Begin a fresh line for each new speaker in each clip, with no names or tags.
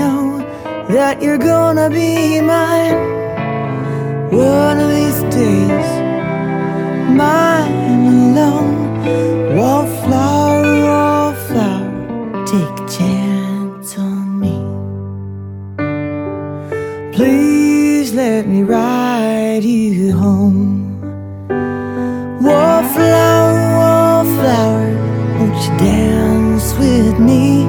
know that you're gonna be mine one of these days, mine alone. Wallflower, take a chance on me. Please let me ride you home. Wallflower, won't you dance with me?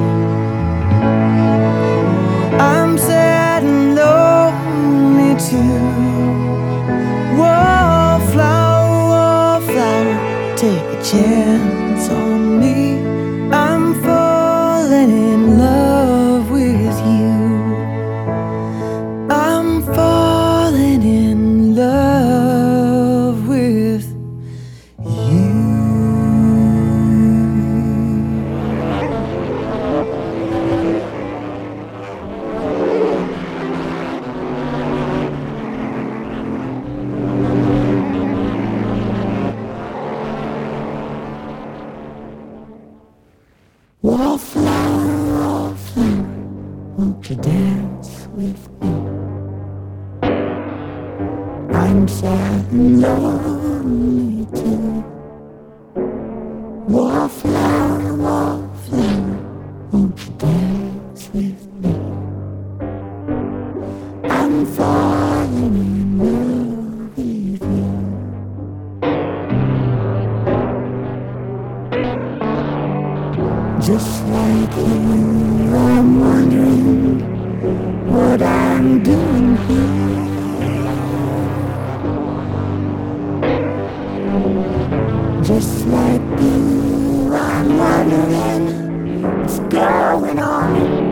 I'm sad and lonely too. Wallflower, take a chance on me. I'm falling in love with you. I'm falling in love with you. Wallflower, won't you dance with me? I'm sad and lonely too. Wallflower, won't you dance with me? I'm falling in love with you. Just like you, I'm wondering what I'm doing here. Just like you, I'm wondering what's going on.